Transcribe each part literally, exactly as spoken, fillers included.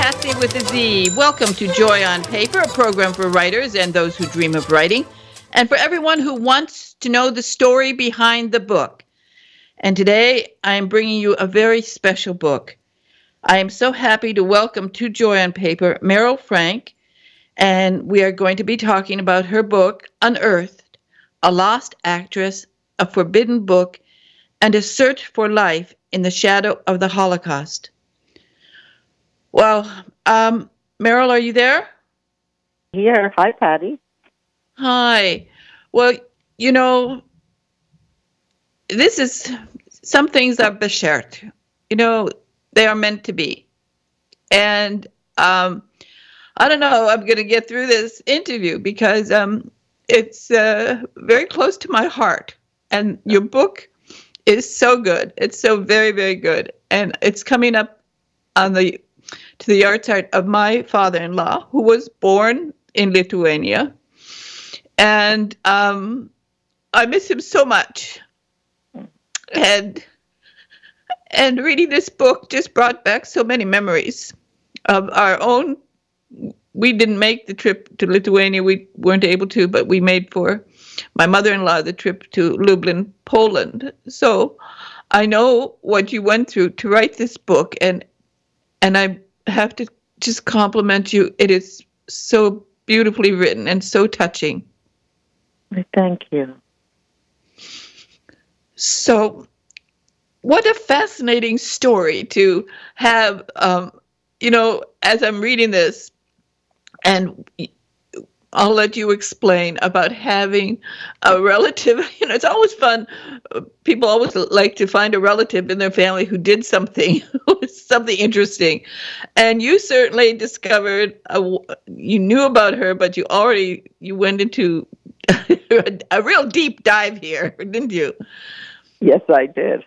Kathy with a Z. Welcome to Joy on Paper, a program for writers and those who dream of writing, and for everyone who wants to know the story behind the book. And today I am bringing you a very special book. I am so happy to welcome to Joy on Paper Meryl Frank, and we are going to be talking about her book, Unearthed, A Lost Actress, A Forbidden Book, and a Search for Life in the Shadow of the Holocaust. Well, um, Meryl, are you there? Here. Hi, Patty. Hi. Well, you know, this is, some things are beschert. You know, they are meant to be. And um, I don't know how I'm going to get through this interview because um, it's uh, very close to my heart. And your book is so good. It's so very, very good. And it's coming up on the to the yahrzeit of my father-in-law, who was born in Lithuania. And um, I miss him so much. And and reading this book just brought back so many memories of our own. We didn't make the trip to Lithuania. We weren't able to, but we made for my mother-in-law the trip to Lublin, Poland. So I know what you went through to write this book, and and I have to just compliment you. It is so beautifully written and so touching. Thank you. So, what a fascinating story to have, um, you know, as I'm reading this, and I'll let you explain about having a relative. You know, it's always fun. People always like to find a relative in their family who did something, something interesting. And you certainly discovered, a, you knew about her, but you already, you went into a, a real deep dive here, didn't you? Yes, I did.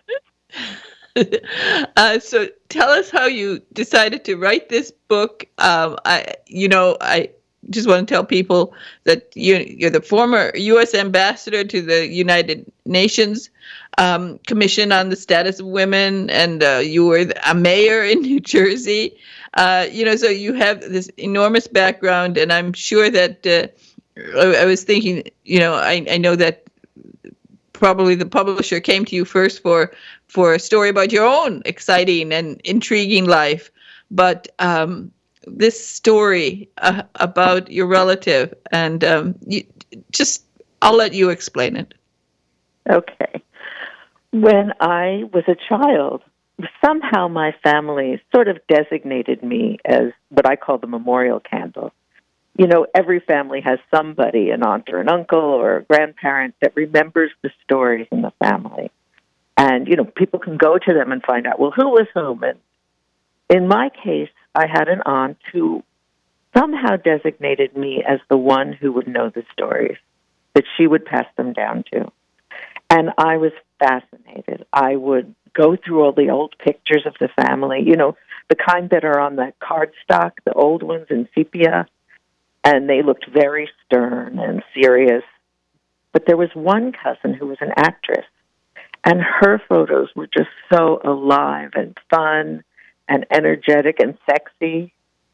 uh, so tell us how you decided to write this book. Um, I, you know, I just want to tell people that you, you're the former U S ambassador to the United Nations um, Commission on the Status of Women, and uh, you were a mayor in New Jersey. Uh, you know, so you have this enormous background, and I'm sure that uh, I, I was thinking, you know, I, I know that probably the publisher came to you first for for a story about your own exciting and intriguing life, but um, this story uh, about your relative, and um, you, just I'll let you explain it. Okay. When I was a child, somehow my family sort of designated me as what I call the memorial candle. You know, every family has somebody, an aunt or an uncle or a grandparent, that remembers the stories in the family. And, you know, people can go to them and find out, well, who was whom? And in my case, I had an aunt who somehow designated me as the one who would know the stories, that she would pass them down to. And I was fascinated. I would go through all the old pictures of the family, you know, the kind that are on the cardstock, the old ones in sepia. And they looked very stern and serious. But there was one cousin who was an actress, and her photos were just so alive and fun and energetic and sexy.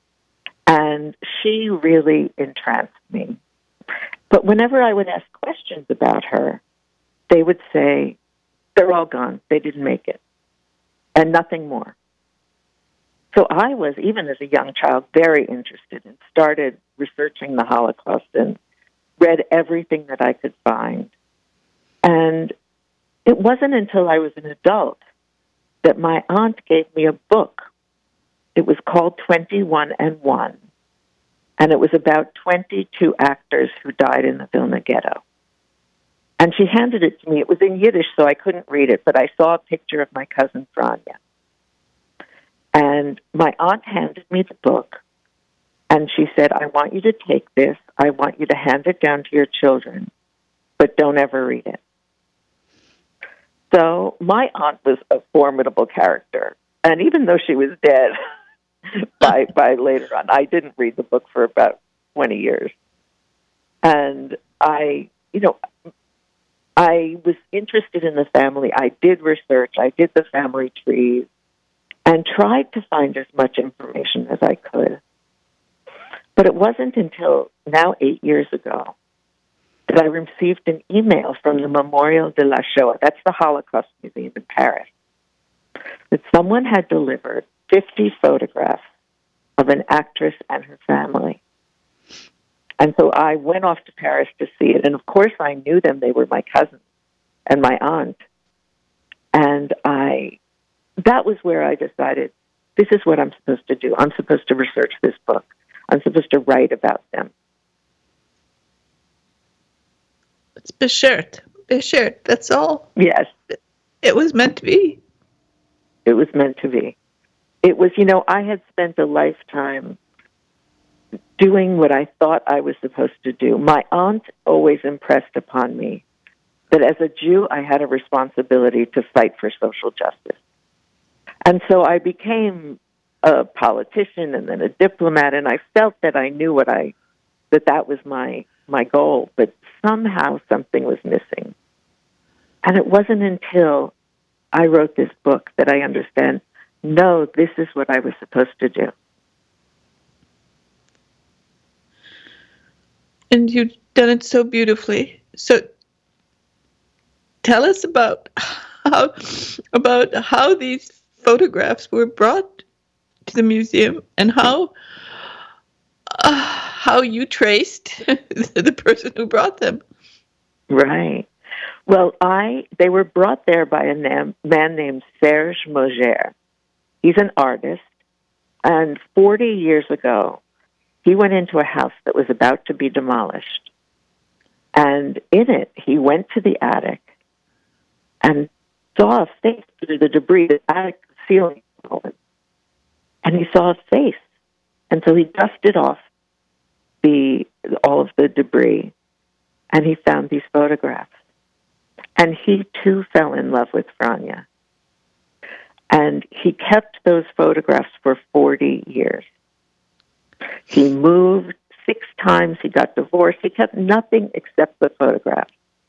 And she really entranced me. But whenever I would ask questions about her, they would say, they're all gone. They didn't make it. And nothing more. So I was, even as a young child, very interested and started researching the Holocaust and read everything that I could find. And it wasn't until I was an adult that my aunt gave me a book. It was called twenty-one and one, and it was about twenty-two actors who died in the Vilna Ghetto. And she handed it to me. It was in Yiddish, so I couldn't read it, but I saw a picture of my cousin Franya. And my aunt handed me the book, and she said, I want you to take this. I want you to hand it down to your children, but don't ever read it. So my aunt was a formidable character. And even though she was dead by by later on, I didn't read the book for about twenty years. And I, you know, I was interested in the family. I did research. I did the family trees. and tried to find as much information as I could. But it wasn't until now eight years ago that I received an email from the Memorial de la Shoah, that's the Holocaust Museum in Paris, that someone had delivered fifty photographs of an actress and her family. And so I went off to Paris to see it. And of course I knew them. They were my cousins and my aunt. And I, that was where I decided, this is what I'm supposed to do. I'm supposed to research this book. I'm supposed to write about them. It's beschert. Beschert. That's all. Yes. It was meant to be. It was meant to be. It was, you know, I had spent a lifetime doing what I thought I was supposed to do. My aunt always impressed upon me that as a Jew, I had a responsibility to fight for social justice. And so I became a politician and then a diplomat, and I felt that I knew what I, that that was my, my goal, but somehow something was missing. And it wasn't until I wrote this book that I understand, no, this is what I was supposed to do. And you've done it so beautifully. So tell us about how about how these photographs were brought to the museum and how uh, how you traced the person who brought them. Right. Well, I they were brought there by a nam, man named Serge Mauger. He's an artist, and forty years ago, he went into a house that was about to be demolished. And in it, he went to the attic and saw a face through the debris, the attic ceiling. And he saw a face. And so he dusted off the all of the debris, and he found these photographs. And he, too, fell in love with Franja. And he kept those photographs for forty years. He moved six times. He got divorced. He kept nothing except the photographs.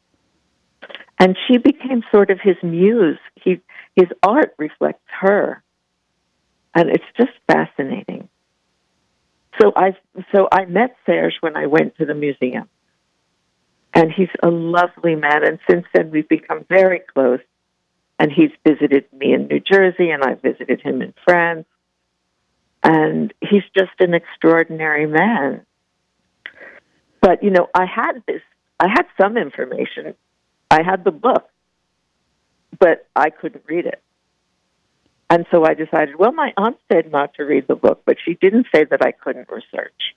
And she became sort of his muse. He, his art reflects her. And it's just fascinating. So I, so I met Serge when I went to the museum. And he's a lovely man. And since then, we've become very close. And he's visited me in New Jersey, and I visited him in France. And he's just an extraordinary man. But, you know, I had this, I had some information. I had the book, but I couldn't read it. And so I decided, well, my aunt said not to read the book, but she didn't say that I couldn't research.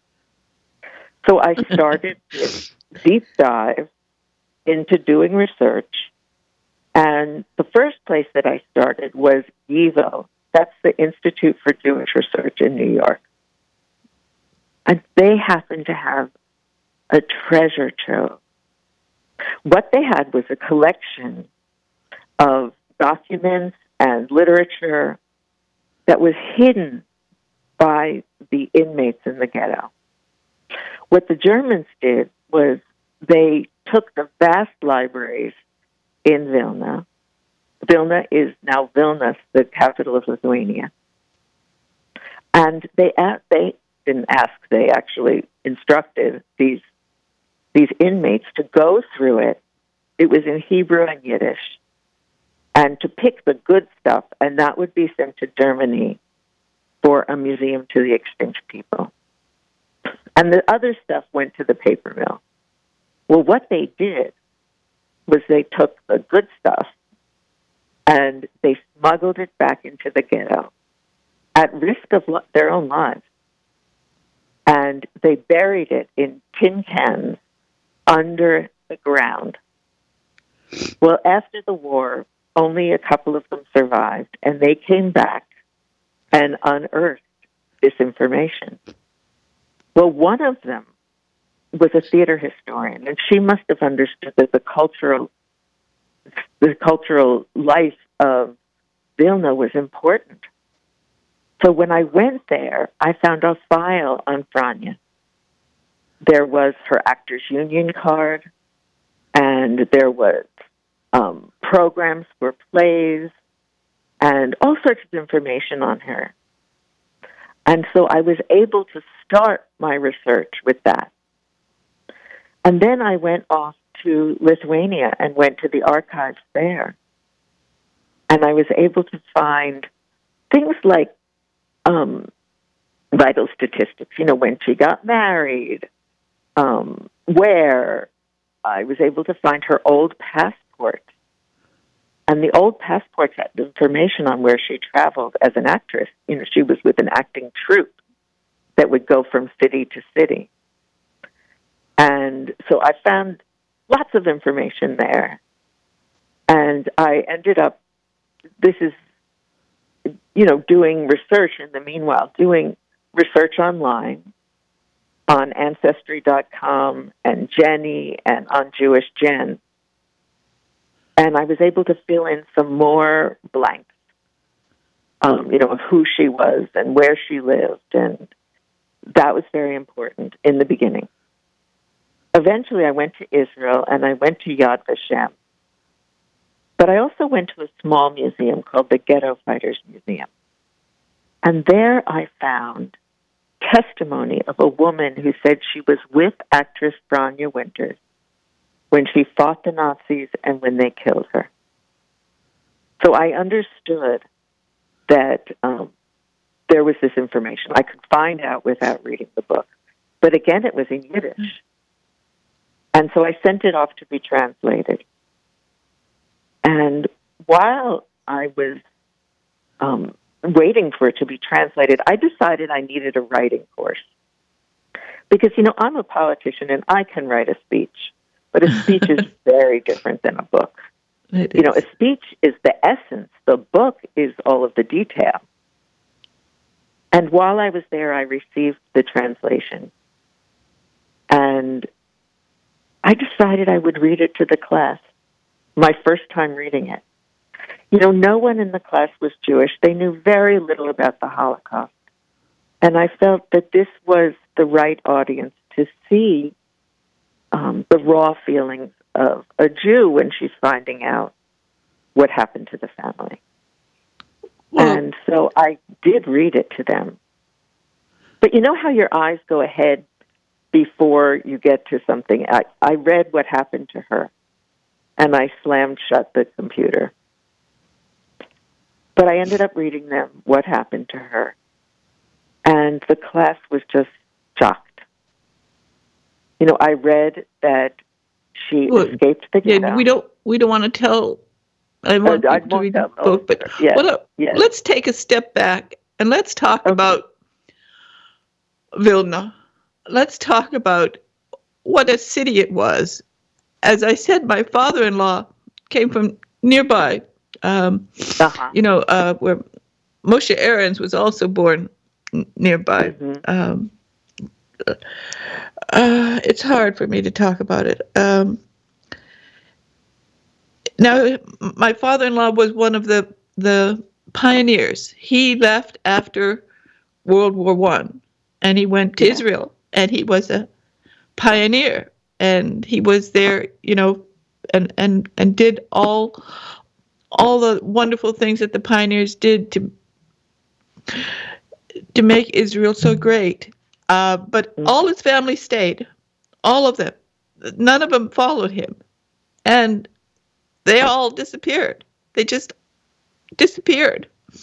So I started this deep dive into doing research. And the first place that I started was YIVO. That's the Institute for Jewish Research in New York. And they happen to have a treasure trove. What they had was a collection of documents and literature that was hidden by the inmates in the ghetto. What the Germans did was they took the vast libraries in Vilna. Vilna is now Vilnius, the capital of Lithuania. And they they didn't ask, they actually instructed these these inmates to go through it. It was in Hebrew and Yiddish, and to pick the good stuff, and that would be sent to Germany for a museum to the extinct people. And the other stuff went to the paper mill. Well, what they did was they took the good stuff and they smuggled it back into the ghetto at risk of lo- their own lives. And they buried it in tin cans under the ground. Well, after the war, only a couple of them survived, and they came back and unearthed this information. Well, one of them was a theater historian, and she must have understood that the cultural the cultural life of Vilna was important. So when I went there, I found a file on Franja. There was her Actors Union card, and there was um, programs for plays. and all sorts of information on her. And so I was able to start my research with that. And then I went off to Lithuania and went to the archives there. And I was able to find things like um, vital statistics, you know, when she got married, um, where. I was able to find her old passport. And the old passports had information on where she traveled as an actress. You know, she was with an acting troupe that would go from city to city. And so I found lots of information there. And I ended up, this is, you know, doing research in the meanwhile, doing research online on Ancestry dot com and Jenny and on Jewish Gen. And I was able to fill in some more blanks, um, you know, of who she was and where she lived. And that was very important in the beginning. Eventually, I went to Israel and I went to Yad Vashem. But I also went to a small museum called the Ghetto Fighters Museum. And there I found testimony of a woman who said she was with actress Branya Winters when she fought the Nazis and when they killed her. So I understood that um, there was this information I could find out without reading the book. But again, it was in Yiddish. And so I sent it off to be translated. And while I was um, waiting for it to be translated, I decided I needed a writing course. Because, you know, I'm a politician and I can write a speech, but a speech is very different than a book. It you know, is. a speech is the essence. The book is all of the detail. And while I was there, I received the translation. And I decided I would read it to the class, my first time reading it. You know, no one in the class was Jewish. They knew very little about the Holocaust. And I felt that this was the right audience to see um, the raw feelings of a Jew when she's finding out what happened to the family. Well, and so I did read it to them. But you know how your eyes go ahead before you get to something? I, I read what happened to her, and I slammed shut the computer. But I ended up reading them what happened to her, and the class was just shocked. You know, I read that she well, escaped the ghetto. Yeah, we don't. We don't want to tell. I want I people to read the tell, book, oh, but yes, what, yes. let's take a step back and let's talk Okay. about Vilna. Let's talk about what a city it was. As I said, my father-in-law came from nearby. Um, Uh-huh. You know, uh, where Moshe Ahrens was also born n- nearby. Mm-hmm. Um, uh, it's hard for me to talk about it. Um, now, my father-in-law was one of the the pioneers. He left after World War One, and he went to Yeah. Israel, and he was a pioneer, and he was there, you know, and and and did all all the wonderful things that the pioneers did to to make Israel so great. Uh, but Mm. all his family stayed, all of them. None of them followed him, and they all disappeared. They just disappeared.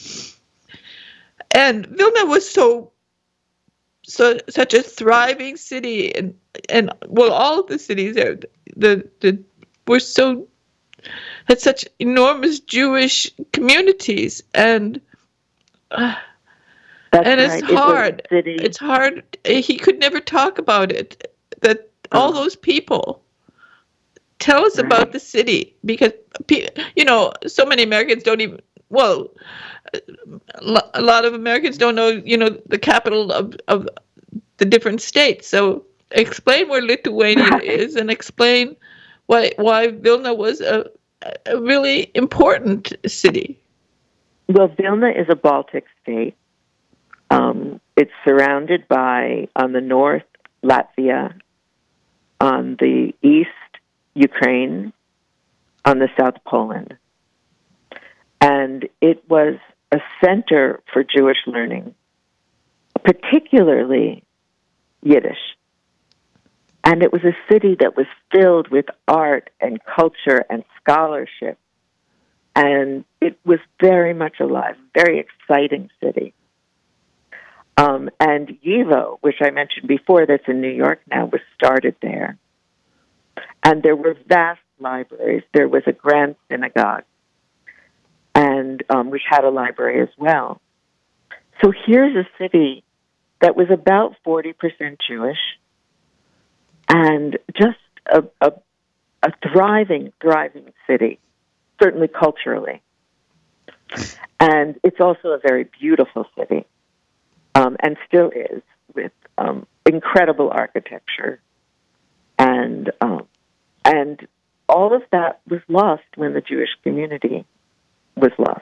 And Vilna was so so such a thriving city, and and well, all of the cities there, the the were so had such enormous Jewish communities, and uh, That's and right. it's It was a hard. city. It's hard. He could never talk about it. That all Oh. those people. Tell us Right. about the city, because pe- you know so many Americans don't even. Well, a lot of Americans don't know, you know, the capital of of the different states. So explain where Lithuania Right. is, and explain why why Vilna was a, a really important city. Well, Vilna is a Baltic state. Um, it's surrounded by, on the north, Latvia, on the east, Ukraine, on the south, Poland. And it was a center for Jewish learning, particularly Yiddish. And it was a city that was filled with art and culture and scholarship. And it was very much alive, very exciting city. Um, and YIVO, which I mentioned before, that's in New York now, was started there. And there were vast libraries. There was a grand synagogue, and um, which had a library as well. So here's a city that was about forty percent Jewish, and just a, a, a thriving, thriving city, certainly culturally. And it's also a very beautiful city, um, and still is, with um, incredible architecture. And um, and all of that was lost when the Jewish community was lost.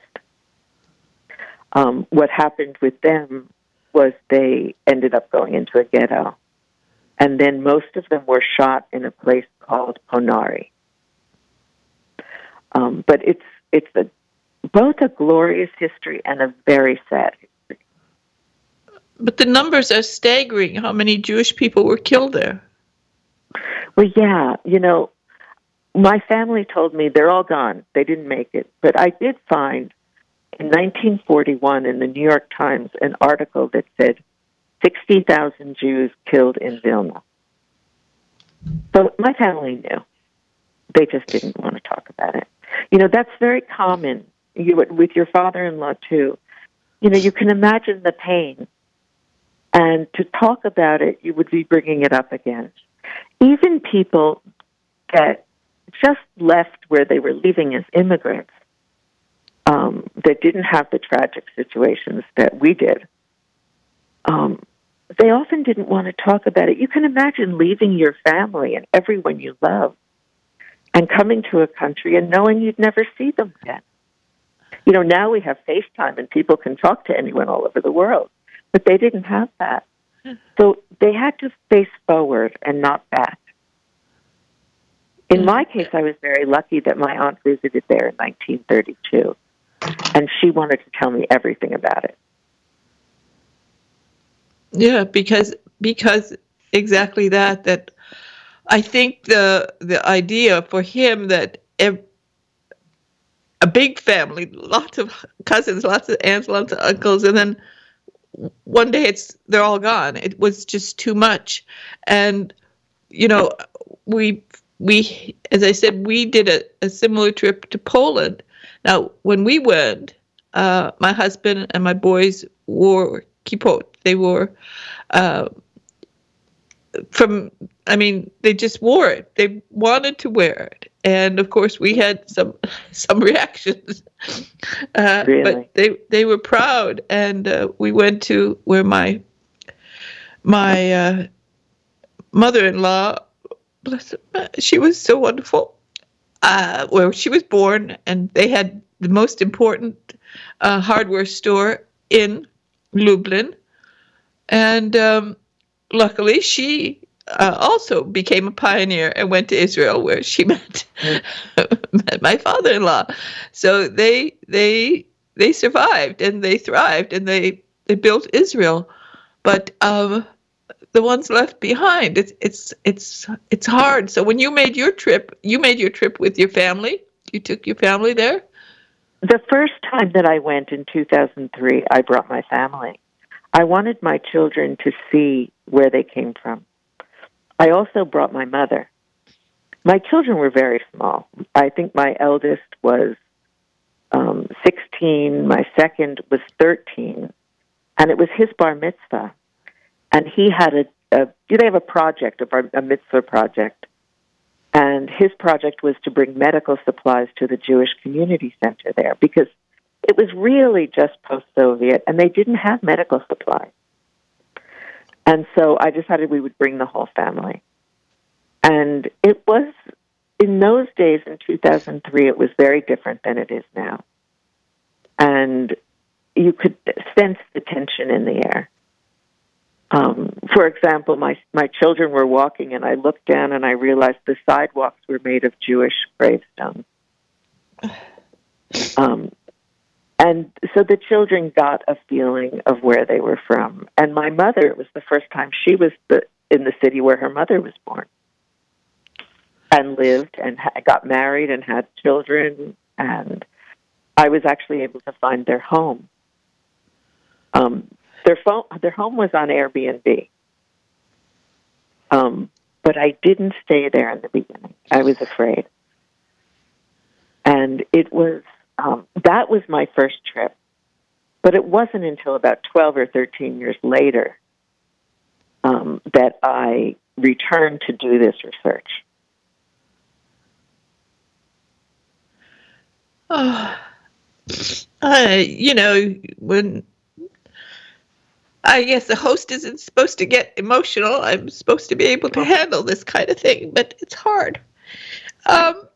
Um, what happened with them was they ended up going into a ghetto. And then most of them were shot in a place called Ponari. Um, but it's it's a, both a glorious history and a very sad history. But the numbers are staggering, how many Jewish people were killed there. Well, yeah, you know, my family told me they're all gone. They didn't make it. But I did find in nineteen forty-one in the New York Times an article that said sixty thousand Jews killed in Vilna. So my family knew. They just didn't want to talk about it. You know, that's very common you, with your father-in-law, too. You know, you can imagine the pain. And to talk about it, you would be bringing it up again. Even people that just left where they were leaving as immigrants, um, that didn't have the tragic situations that we did, um, they often didn't want to talk about it. You can imagine leaving your family and everyone you love and coming to a country and knowing you'd never see them again. You know, now we have FaceTime and people can talk to anyone all over the world, but they didn't have that. So they had to face forward and not back. In my case, I was very lucky that my aunt visited there in nineteen thirty-two, and she wanted to tell me everything about it. Yeah, because because exactly that, that I think the the idea for him that ev- a big family, lots of cousins, lots of aunts, lots of uncles, and then one day it's they're all gone. It was just too much. And, you know, we, we as I said, we did a, a similar trip to Poland. Now, when we went, uh, my husband and my boys wore kippot. They wore uh, from, I mean, they just wore it. They wanted to wear it. And, of course, we had some some reactions. Uh, really? But they they were proud. And uh, we went to where my, my uh, mother-in-law, bless her, she was so wonderful, uh, where she was born. And they had the most important uh, hardware store in Lublin. And um, luckily, she uh, also became a pioneer and went to Israel, where she met, met my father-in-law. So they they they survived and they thrived and they, they built Israel. But um, the ones left behind, it's it's it's it's hard. So when you made your trip, you made your trip with your family. You took your family there. The first time that I went in two thousand three, I brought my family. I wanted my children to see where they came from. I also brought my mother. My children were very small. I think my eldest was um, sixteen, my second was thirteen, and it was his bar mitzvah. And he had a, a they have a project, a, bar, a mitzvah project, and his project was to bring medical supplies to the Jewish community center there, because it was really just post-Soviet, and they didn't have medical supplies. And so I decided we would bring the whole family. And it was, in those days, in two thousand three, it was very different than it is now. And you could sense the tension in the air. Um, for example, my, my children were walking, and I looked down, and I realized the sidewalks were made of Jewish gravestones. Um And so the children got a feeling of where they were from. And my mother, it was the first time she was the, in the city where her mother was born and lived and ha- got married and had children. And I was actually able to find their home. Um, their, phone, their home was on Airbnb. Um, but I didn't stay there in the beginning. I was afraid. And it was, um, that was my first trip. But it wasn't until about twelve or thirteen years later um, that I returned to do this research. Oh, uh, you know, when I guess the host isn't supposed to get emotional, I'm supposed to be able to handle this kind of thing, but it's hard. Um,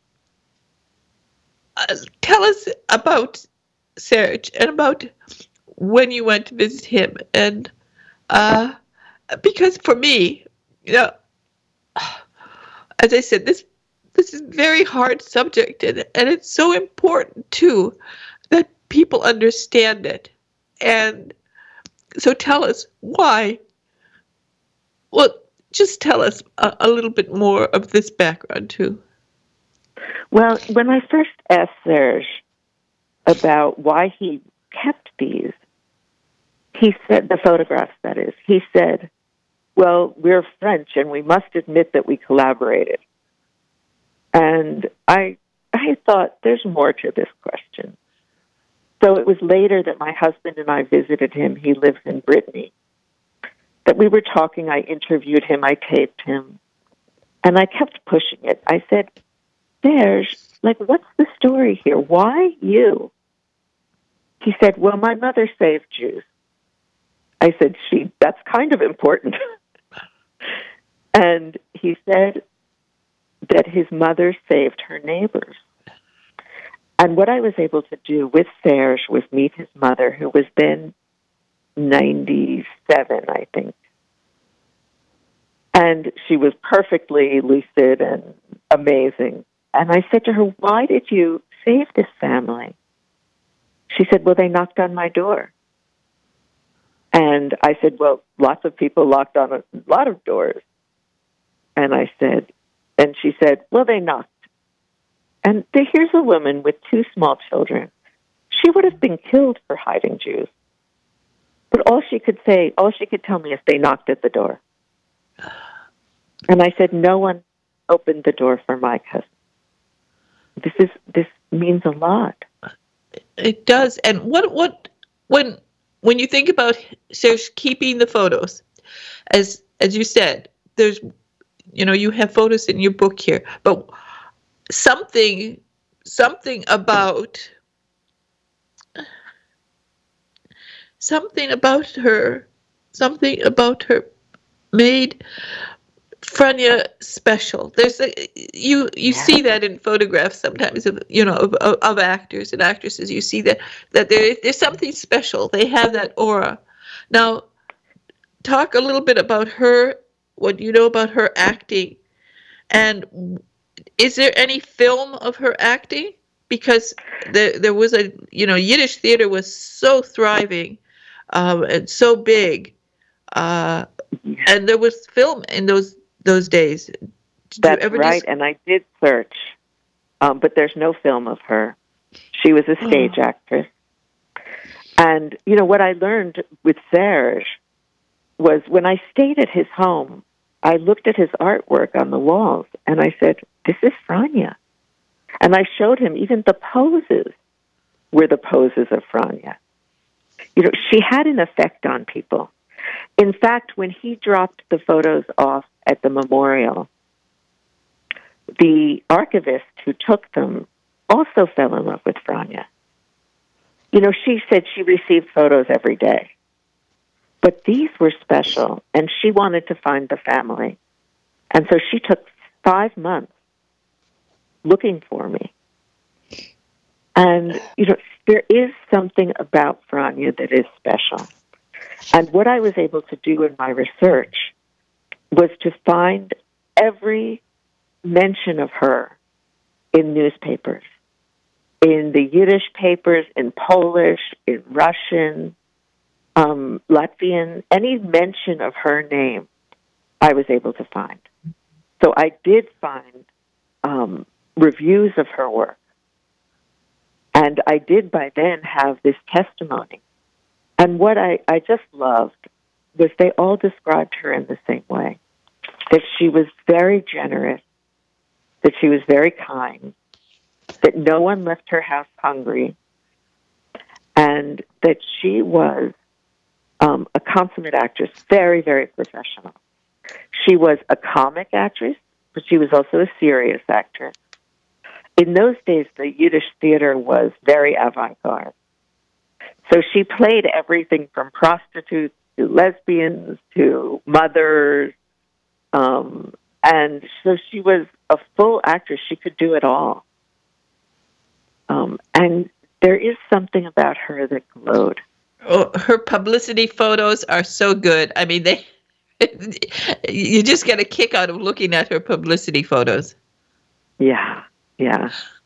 uh, tell us about Serge and about when you went to visit him. And uh, because for me, you know, as I said, this this is a very hard subject, and, and it's so important too that people understand it. And so tell us why. Well, just tell us a, a little bit more of this background too. Well, when I first asked Serge about why he kept these, he said, the photographs, that is, he said, well, we're French and we must admit that we collaborated. And I, I thought there's more to this question. So it was later that my husband and I visited him. He lives in Brittany. That we were talking, I interviewed him, I taped him. And I kept pushing it. I said, Serge, like, what's the story here? Why you? He said, well, my mother saved Jews. I said, she, that's kind of important. And he said that his mother saved her neighbors. And what I was able to do with Serge was meet his mother, who was then ninety-seven, I think. And she was perfectly lucid and amazing. And I said to her, why did you save this family? She said, well, they knocked on my door. And I said, well, lots of people knocked on a lot of doors. And I said, and she said, well, they knocked. And here's a woman with two small children. She would have been killed for hiding Jews. But all she could say, all she could tell me is they knocked at the door. And I said, no one opened the door for my cousin. This is this means a lot. It does. And what what when when you think about Serge keeping the photos, as as you said, there's you know, you have photos in your book here, but something something about something about her something about her made Franja special. There's a, you you Yeah. see that in photographs sometimes of you know of, of, of actors and actresses. You see that that there there's something special. They have that aura. Now, talk a little bit about her. What you know about her acting, and is there any film of her acting? Because there there was a you know Yiddish theater was so thriving, um, and so big, uh, and there was film in those. Those days. Did That's you ever right, dis- and I did search, um, but there's no film of her. She was a stage oh. actress. And, you know, what I learned with Serge was when I stayed at his home, I looked at his artwork on the walls, and I said, this is Franja. And I showed him even the poses were the poses of Franja. You know, she had an effect on people. In fact, when he dropped the photos off at the memorial, the archivist who took them also fell in love with Franja. You know, she said she received photos every day. But these were special, and she wanted to find the family. And so she took five months looking for me. And, you know, there is something about Franja that is special. And what I was able to do in my research was to find every mention of her in newspapers. in the Yiddish papers, in Polish, in Russian, um, Latvian, any mention of her name, I was able to find. So I did find um, reviews of her work. And I did by then have this testimony. And what I, I just loved was they all described her in the same way, that she was very generous, that she was very kind, that no one left her house hungry, and that she was um, a consummate actress, very, very professional. She was a comic actress, but she was also a serious actress. In those days, the Yiddish theater was very avant-garde. So she played everything from prostitutes to lesbians to mothers. Um, and so she was a full actress. She could do it all. Um, and there is something about her that glowed. Oh, her publicity photos are so good. I mean, they you just get a kick out of looking at her publicity photos. Yeah, yeah.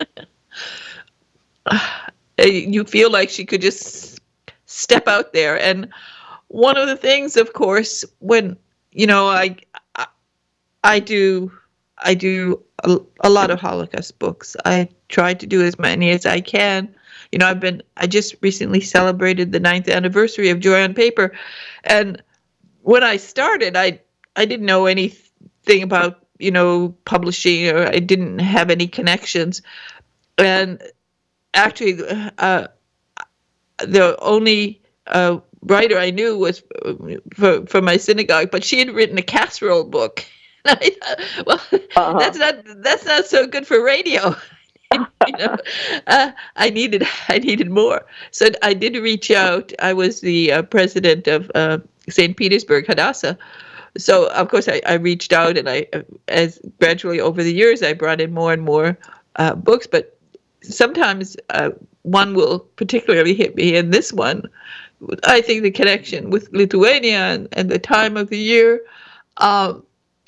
You feel like she could just step out there. And one of the things, of course, when, you know, I, I, I do, I do a, a lot of Holocaust books. I try to do as many as I can. You know, I've been, I just recently celebrated the ninth anniversary of Joy on Paper. And when I started, I, I didn't know anything about, you know, publishing, or I didn't have any connections. And actually, uh, the only uh, writer I knew was for, for my synagogue, but she had written a casserole book. I thought, well, uh-huh. that's not that's not so good for radio. you know, uh, I needed I needed more. So I did reach out. I was the uh, president of uh, Saint Petersburg Hadassah. So of course I, I reached out, and I, as gradually over the years, I brought in more and more uh, books. But sometimes uh, one will particularly hit me, and this one, I think the connection with Lithuania and, and the time of the year. Um,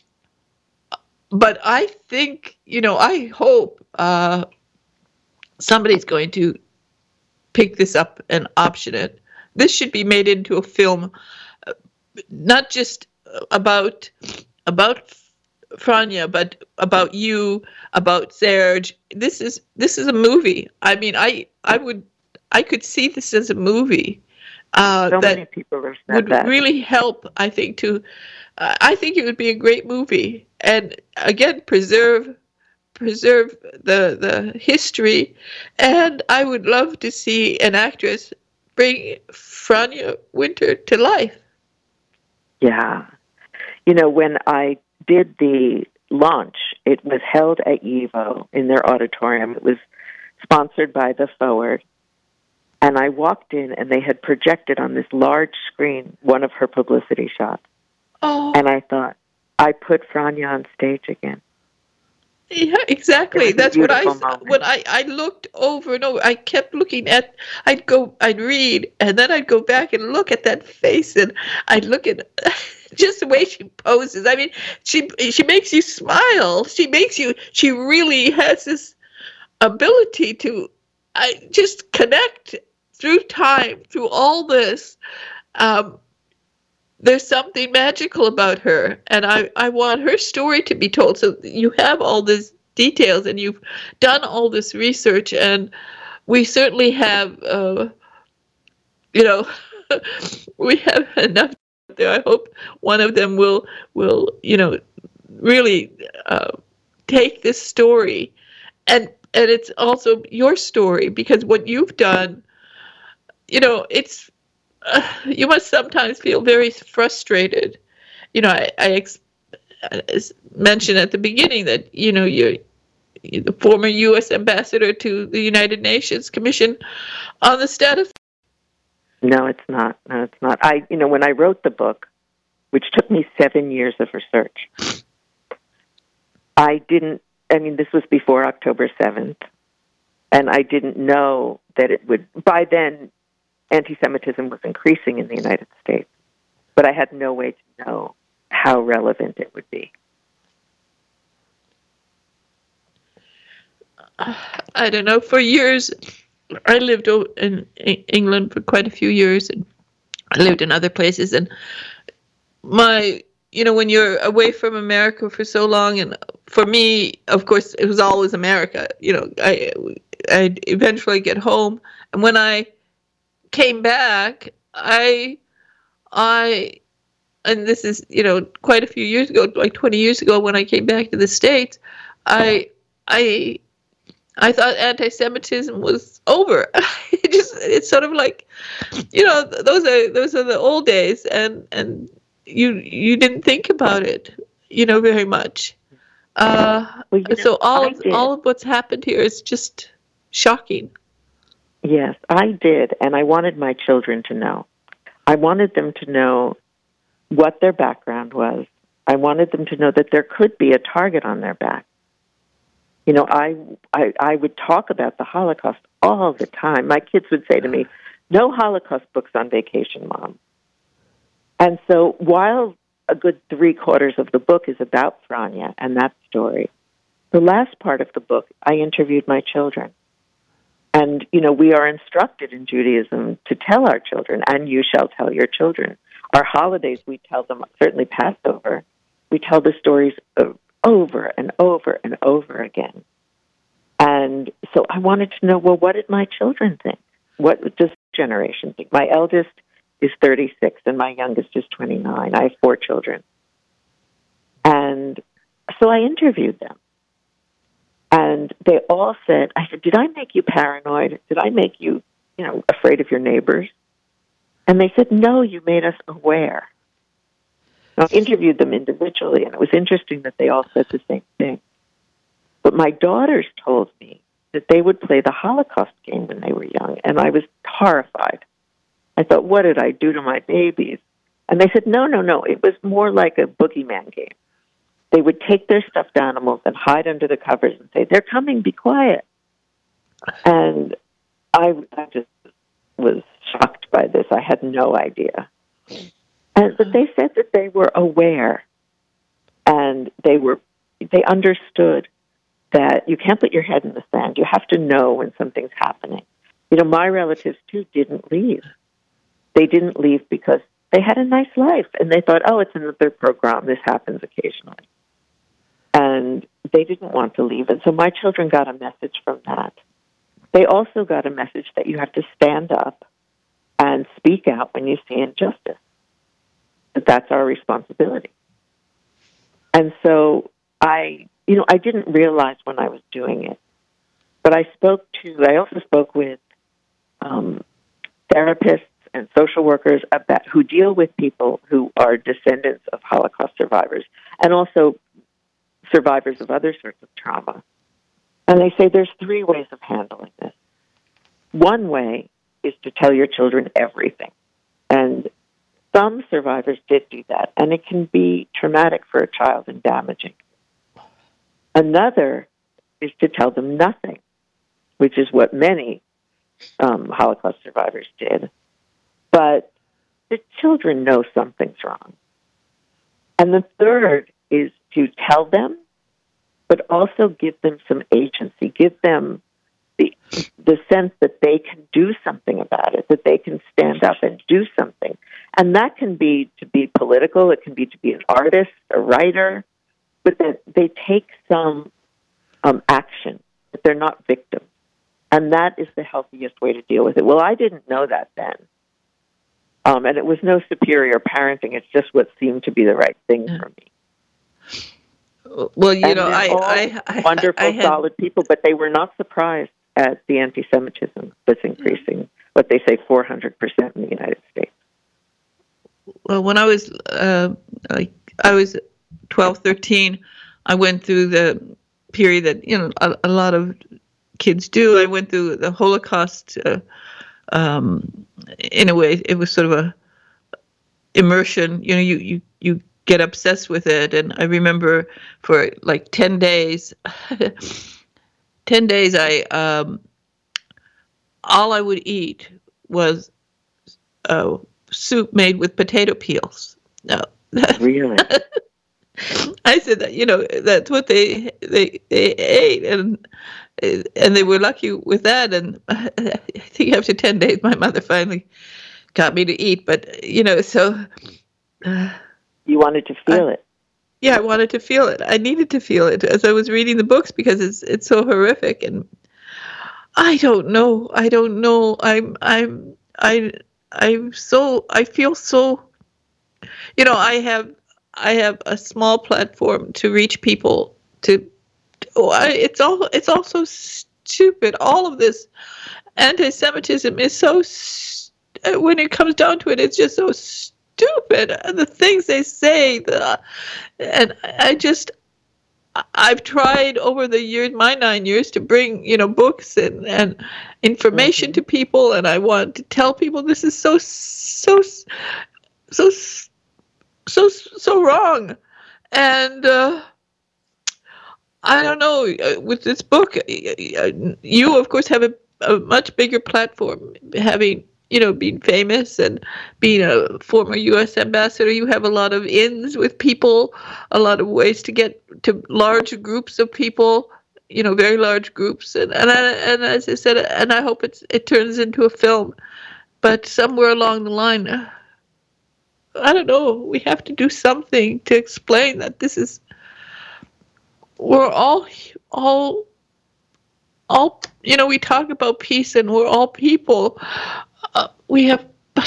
but I think, you know, I hope uh, somebody's going to pick this up and option it. This should be made into a film, uh, not just about about Franya, but about you, about Serge. This is this is a movie. I mean, I I would I could see this as a movie uh, so that many people have said would that. really help. I think to uh, I think it would be a great movie, and again preserve preserve the the history. And I would love to see an actress bring Franya Winter to life. Yeah. You know, when I did the launch, it was held at YIVO in their auditorium. It was sponsored by the Forward. And I walked in, and they had projected on this large screen one of her publicity shots. Oh. And I thought, I put Franya on stage again. Yeah, exactly. That's what I moment. when I, I looked over and over. I kept looking at. I'd go. I'd read, and then I'd go back and look at that face, and I'd look at just the way she poses. I mean, she she makes you smile. She makes you. She really has this ability to, I just connect through time, through all this. Um, There's something magical about her, and I, I want her story to be told. So you have all these details, and you've done all this research, and we certainly have, uh, you know, we have enough there. I hope one of them will, will you know, really uh, take this story, and and it's also your story, because what you've done, you know, it's. Uh, you must sometimes feel very frustrated. You know, I, I ex- mentioned at the beginning that, you know, you're, you're the former U S ambassador to the United Nations Commission on the Status. No, it's not. No, it's not. I, you know, when I wrote the book, which took me seven years of research, I didn't, I mean, this was before October seventh, and I didn't know that it would, by then, anti-Semitism was increasing in the United States, but I had no way to know how relevant it would be. Uh, I don't know, for years, I lived o- in E- England for quite a few years, and I lived in other places, and my, you know, when you're away from America for so long, and for me, of course, it was always America. You know, I, I'd eventually get home, and when I came back, I, I, and this is, you know, quite a few years ago, like twenty years ago, when I came back to the States, I, I, I thought anti-Semitism was over. It just, it's sort of like, you know, those are those are the old days, and and you you didn't think about it, you know, very much. Uh, Well, you know, so all I of did. all of what's happened here is just shocking. Yes, I did, and I wanted my children to know. I wanted them to know what their background was. I wanted them to know that there could be a target on their back. You know, I, I I would talk about the Holocaust all the time. My kids would say to me, "No Holocaust books on vacation, Mom." And so while a good three quarters of the book is about Franya and that story, the last part of the book, I interviewed my children. And, you know, we are instructed in Judaism to tell our children, and you shall tell your children. Our holidays, we tell them, certainly Passover, we tell the stories of, over and over and over again. And so I wanted to know, well, what did my children think? What does this generation think? My eldest is thirty-six, and my youngest is twenty-nine. I have four children. And so I interviewed them. And they all said, I said, did I make you paranoid? Did I make you, you know, afraid of your neighbors? And they said, no, you made us aware. I interviewed them individually, and it was interesting that they all said the same thing. But my daughters told me that they would play the Holocaust game when they were young, and I was horrified. I thought, what did I do to my babies? And they said, no, no, no, it was more like a boogeyman game. They would take their stuffed animals and hide under the covers and say, they're coming, be quiet. And I, I just was shocked by this. I had no idea. And, but they said that they were aware, and they were they understood that you can't put your head in the sand. You have to know when something's happening. You know, my relatives, too, didn't leave. They didn't leave because they had a nice life, and they thought, oh, it's another program. This happens occasionally. And they didn't want to leave. And so my children got a message from that. They also got a message that you have to stand up and speak out when you see injustice. That that's our responsibility. And so I, you know, I didn't realize when I was doing it, but I spoke to, I also spoke with um, therapists and social workers about who deal with people who are descendants of Holocaust survivors, and also survivors of other sorts of trauma. And they say there's three ways of handling this. One way is to tell your children everything. And some survivors did do that, and it can be traumatic for a child and damaging. Another is to tell them nothing, which is what many um, Holocaust survivors did. But the children know something's wrong. And the third is to tell them, but also give them some agency, give them the the sense that they can do something about it, that they can stand up and do something. And that can be to be political, it can be to be an artist, a writer, but that they take some um, action, that they're not victims. And that is the healthiest way to deal with it. Well, I didn't know that then. Um, and it was no superior parenting. It's just what seemed to be the right thing for me. Well, you and know, I, all I, I, wonderful, I had, solid people, but they were not surprised at the anti-Semitism that's increasing, what they say, four hundred percent in the United States. Well, when I was uh, like I was twelve, thirteen, I went through the period that, you know, a, a lot of kids do. I went through the Holocaust. Uh, um, in a way, it was sort of a immersion. You know, you you you get obsessed with it. And I remember for like ten days, ten days, I um, all I would eat was uh, soup made with potato peels. No, Really? I said that, you know, that's what they they they ate, and Uh, and they were lucky with that. And I think after ten days, my mother finally got me to eat. But, you know, so... Uh, you wanted to feel I, it. Yeah, I wanted to feel it. I needed to feel it as I was reading the books because it's it's so horrific. And I don't know. I don't know. I'm I'm I I'm so I feel so, you know, I have I have a small platform to reach people to oh, I, it's all it's all so stupid. All of this anti-Semitism is so st- when it comes down to it, it's just so stupid. And the things they say, the, and I just I've tried over the years, my nine years, to bring, you know, books and, and information Mm-hmm. to people, and I want to tell people this is so so so so so wrong. And uh, I don't know, uh, with this book, uh, you of course have a, a much bigger platform, having, you know, being famous and being a former U S ambassador. You have a lot of ins with people, a lot of ways to get to large groups of people, you know, very large groups. And and, I, and as I said, and I hope it's, it turns into a film. But somewhere along the line, I don't know, we have to do something to explain that this is, we're all, all, all, you know, we talk about peace and we're all people. Uh, we have,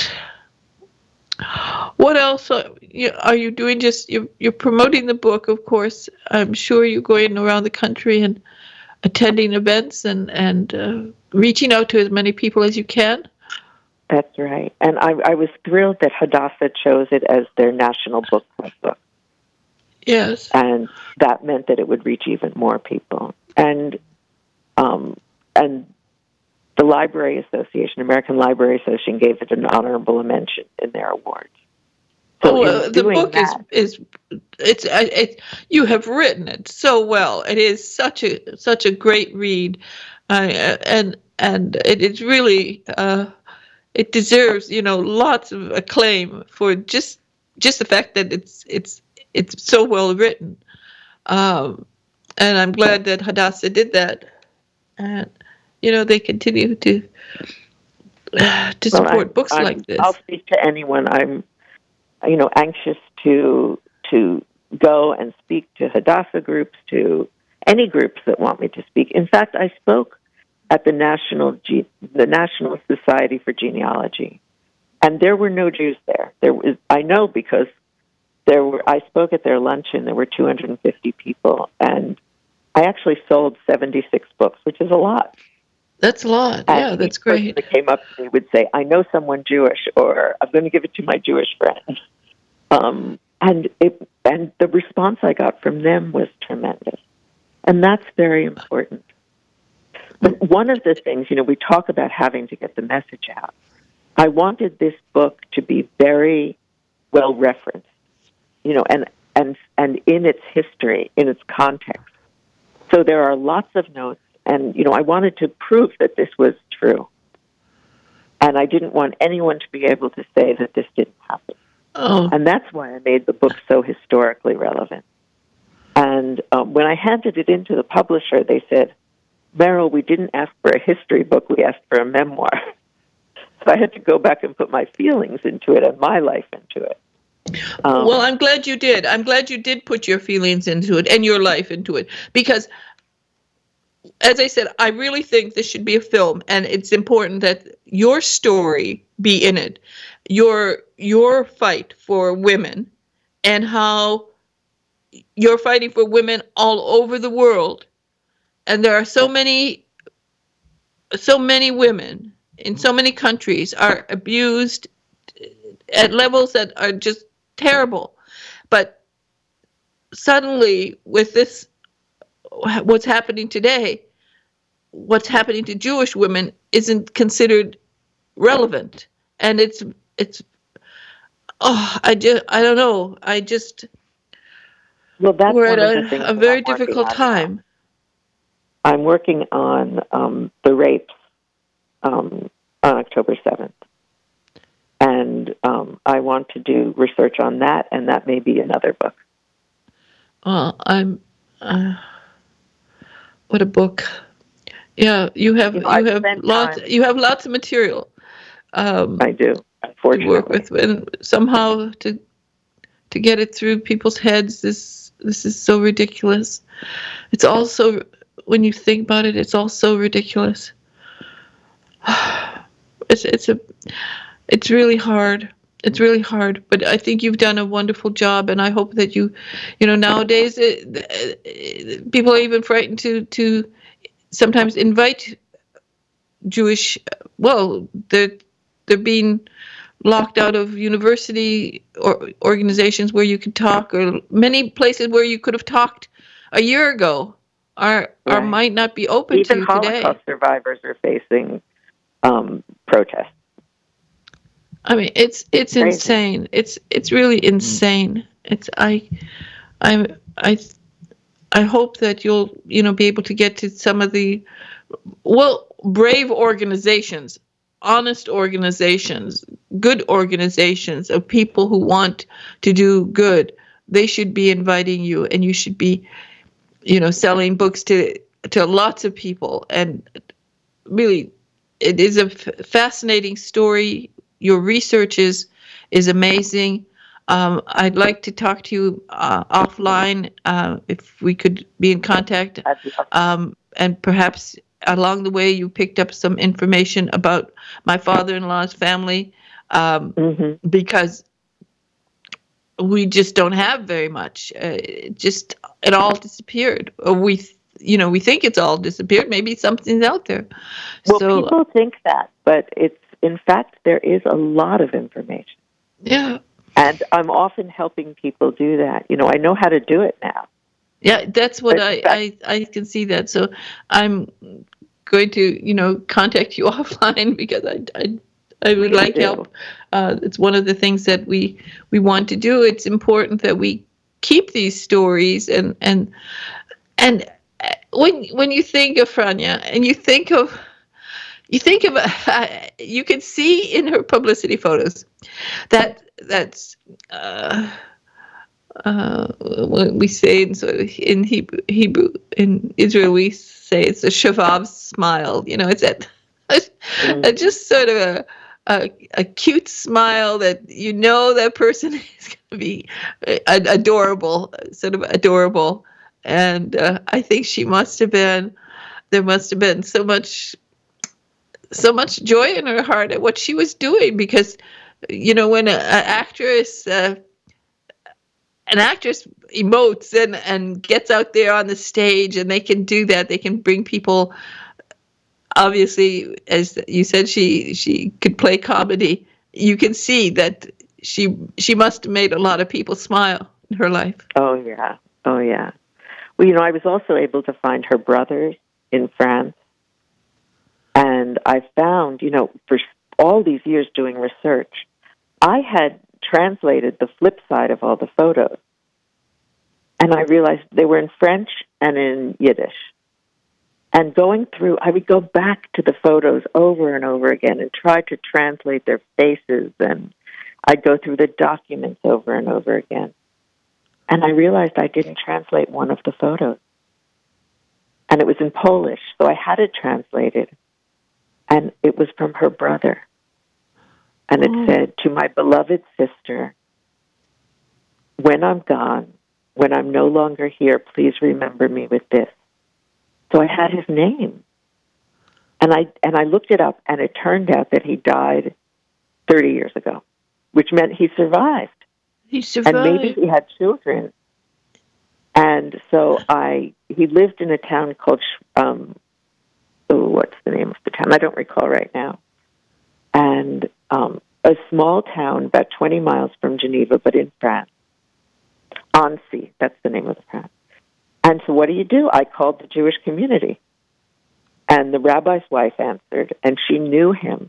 what else are you, are you doing? Just, you're, you're promoting the book, of course. I'm sure you're going around the country and attending events and, and uh, reaching out to as many people as you can. That's right. And I, I was thrilled that Hadassah chose it as their national book club book. Yes. And that meant that it would reach even more people. And um, and the Library Association, American Library Association, gave it an honorable mention in their awards. So oh, uh, the book that, is is it's it, you have written it so well. It is such a such a great read, uh, and and it is really uh, it deserves, you know, lots of acclaim for just just the fact that it's it's it's so well written. Um, and I'm glad that Hadassah did that, and you know they continue to uh, to well, support I'm, books I'm, like this. I'll speak to anyone. I'm, you know, anxious to to go and speak to Hadassah groups, to any groups that want me to speak. In fact, I spoke at the National Ge- the National Society for Genealogy, and there were no Jews there. There was, I know, because there were. I spoke at their luncheon. There were two hundred fifty people, and I actually sold seventy-six books, which is a lot. That's a lot. And yeah, that's each person great. that came up to me would say, "I know someone Jewish," or "I'm going to give it to my Jewish friend." Um, and it, and the response I got from them was tremendous, and that's very important. But one of the things, you know, we talk about having to get the message out. I wanted this book to be very well referenced, you know, and and and in its history, in its context. So there are lots of notes, and you know, I wanted to prove that this was true, and I didn't want anyone to be able to say that this didn't happen. Oh. And that's why I made the book so historically relevant. And um, when I handed it in to the publisher, they said, "Meryl, we didn't ask for a history book, we asked for a memoir." So I had to go back and put my feelings into it and my life into it. Um, well, I'm glad you did. I'm glad you did put your feelings into it and your life into it. Because, as I said, I really think this should be a film. And it's important that your story be in it. Your, your fight for women and how you're fighting for women all over the world. And there are so many, so many women in so many countries are abused at levels that are just terrible. But suddenly, with this, what's happening today, what's happening to Jewish women isn't considered relevant. And it's, it's, oh, I just, I don't know. I just, well, that's we're at one of the things a, a that very I'm working difficult on time. now. I'm working on um, the rapes um, on October seventh. And um, I want to do research on that, and that may be another book. Well, I'm, uh, what a book. Yeah, you have You know, you I've have spent lots time. you have lots of material um, I do, to work unfortunately. with, and somehow to to get it through people's heads. This this is so ridiculous. It's also, when you think about it, it's all so ridiculous. It's it's a it's really hard. It's really hard, but I think you've done a wonderful job, and I hope that you, you know, nowadays it, it, people are even frightened to to sometimes invite Jewish. Well, they're they're being locked out of university or organizations where you could talk, or many places where you could have talked a year ago are are Right. might not be open to Even you Holocaust today. survivors are facing um, protests. I mean, it's it's Crazy. insane. It's it's really insane. It's I I I I hope that you'll, you know, be able to get to some of the, well, brave organizations, honest organizations, good organizations of people who want to do good. They should be inviting you, and you should be, you know, selling books to to lots of people. And really, it is a f- fascinating story. Your research is is amazing. Um, I'd like to talk to you uh, offline, uh, if we could be in contact, I'd love um, and perhaps along the way you picked up some information about my father-in-law's family, um, hmm because we just don't have very much. Uh, it just it all disappeared. Or we, you know, we think it's all disappeared. Maybe something's out there. Well, So people think that, but it's in fact there is a lot of information, yeah, and I'm often helping people do that. You know, I know how to do it now. yeah, that's what But in I fact, I I can see that. So I'm going to, you know, contact you offline, because I I I would please like do. help. Uh, it's one of the things that we we want to do. It's important that we keep these stories, and and and uh, when when you think of Franja, and you think of you think of uh, you can see in her publicity photos that that's uh, uh, what we say in sort of in Hebrew, Hebrew in Israel, we say it's a shabab smile. You know, it's that a, hmm just sort of a, a a cute smile that you know that person is going to be uh, adorable, sort of adorable. And uh, I think she must have been. There must have been so much so much joy in her heart at what she was doing, because you know, when an actress uh, an actress emotes and and gets out there on the stage, and they can do that, they can bring people, obviously, as you said, she she could play comedy. You can see that she she must have made a lot of people smile in her life. Oh yeah, oh yeah. Well, you know, I was also able to find her brothers in France, and I found, you know, for all these years doing research, I had translated the flip side of all the photos, and I realized they were in French and in Yiddish. And going through, I would go back to the photos over and over again and try to translate their faces, and I'd go through the documents over and over again. And I realized I didn't translate one of the photos. And it was in Polish, so I had it translated. And it was from her brother. And it Oh. said, "To my beloved sister, when I'm gone, when I'm no longer here, please remember me with this." So I had his name. And I and I looked it up, and it turned out that he died thirty years ago, which meant he survived. He And maybe survived. he had children. And so I he lived in a town called, um, oh, what's the name of the town? I don't recall right now. And um, a small town about twenty miles from Geneva, but in France. Annecy, that's the name of the town. And so what do you do? I called the Jewish community. And the rabbi's wife answered, and she knew him.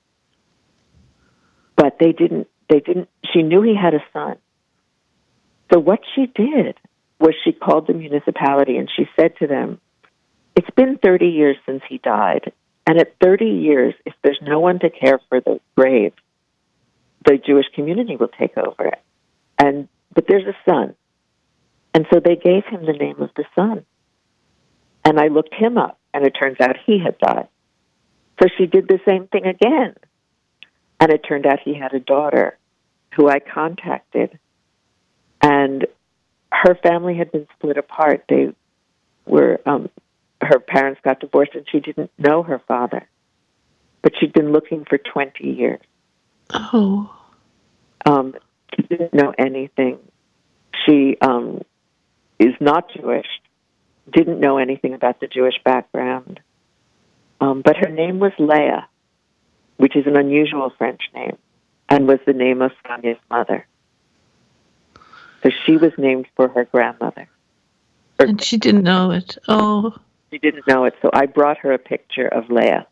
But they didn't, they didn't, she knew he had a son. So what she did was she called the municipality, and she said to them, "It's been thirty years since he died. And at thirty years, if there's no one to care for the grave, the Jewish community will take over it. And, but there's a son." And so they gave him the name of the son. And I looked him up, and it turns out he had died. So she did the same thing again, and it turned out he had a daughter who I contacted, and her family had been split apart. They were, um, her parents got divorced, and she didn't know her father, but she'd been looking for twenty years. Oh. Um, she didn't know anything. She um, is not Jewish, didn't know anything about the Jewish background, um, but her name was Leah, which is an unusual French name, and was the name of Sonia's mother. So she was named for her grandmother. Her And she didn't know it. Oh. She didn't know it, so I brought her a picture of Leah.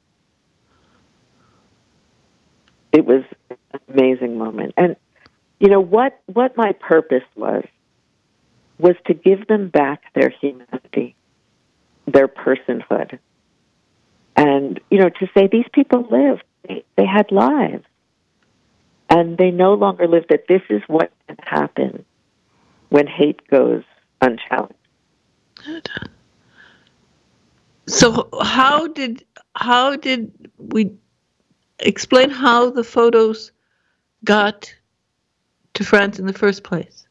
It was an amazing moment. And, you know, what, what my purpose was, was to give them back their humanity, their personhood. And, you know, to say these people lived. They, they had lives. And they no longer live, that this is what can happen when hate goes unchallenged. So how did how did we explain how the photos got to France in the first place?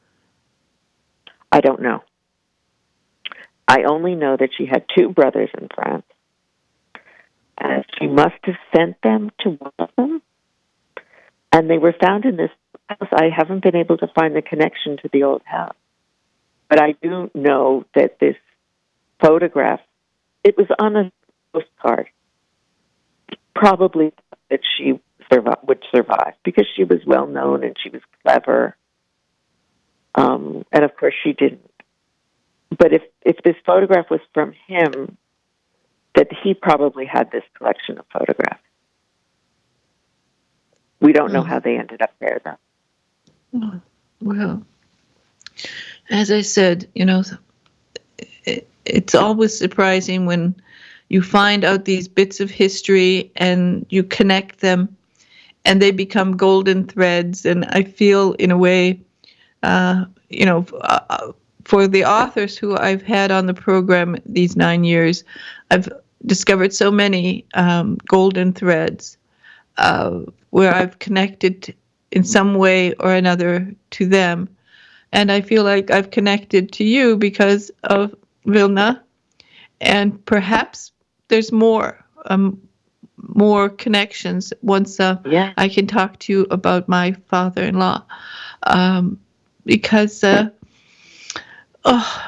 I don't know. I only know that she had two brothers in France, and she must have sent them to one of them, and they were found in this house. I haven't been able to find the connection to the old house, but I do know that this photograph, it was on a postcard, probably that she survive, would survive, because she was well known and she was clever. Um, and of course she didn't. But if, if this photograph was from him, that he probably had this collection of photographs. We don't know how they ended up there, though. Well, as I said, you know, it, it's always surprising when you find out these bits of history and you connect them and they become golden threads. And I feel, in a way, uh, you know, uh, for the authors who I've had on the program these nine years, I've discovered so many um, golden threads uh, where I've connected in some way or another to them. And I feel like I've connected to you because of Vilna, and perhaps there's more, um, more connections once uh, yeah. I can talk to you about my father-in-law, um, because uh, oh,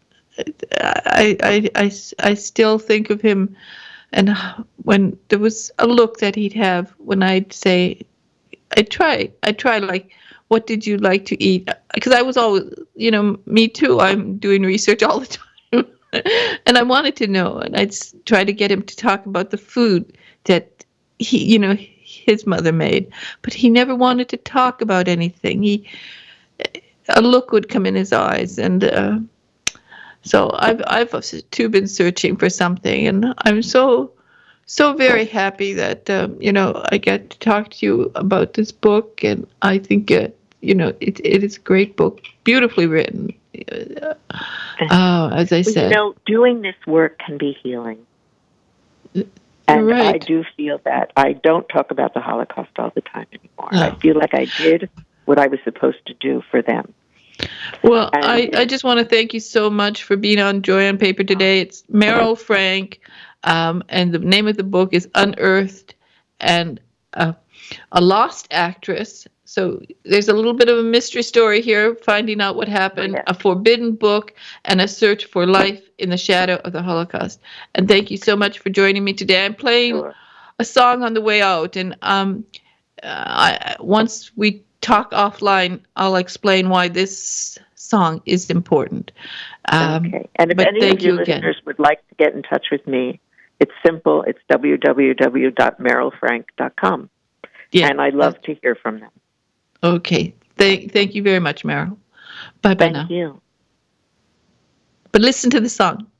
I, I, I, I still think of him, and when there was a look that he'd have when I'd say, I try, I try like, what did you like to eat? Because I was always, you know, me too, I'm doing research all the time. And I wanted to know, and I'd try to get him to talk about the food that he, you know, his mother made. But he never wanted to talk about anything. He, a look would come in his eyes, and uh, so I've, I've too been searching for something, and I'm so, so very happy that um, you know, I get to talk to you about this book, and I think it. You know, it it is a great book, beautifully written. Uh, as I well, said, you know, doing this work can be healing, and right. I do feel that. I don't talk about the Holocaust all the time anymore. No. I feel like I did what I was supposed to do for them. Well, and, I, I just want to thank you so much for being on Joy on Paper today. It's Meryl Frank, um, and the name of the book is Unearthed, and uh, a lost actress. So there's a little bit of a mystery story here, finding out what happened, yeah. a forbidden book, and a search for life in the shadow of the Holocaust. And thank you so much for joining me today. I'm playing Sure. a song on the way out, and um, uh, I, once we talk offline, I'll explain why this song is important. Um, okay. And if but any thank of your you again. listeners would like to get in touch with me, it's simple. It's w w w dot meryl frank dot com. Yeah, and I'd love to hear from them. Okay. Thank, thank you very much, Meryl. Bye bye now. Thank you. But listen to the song.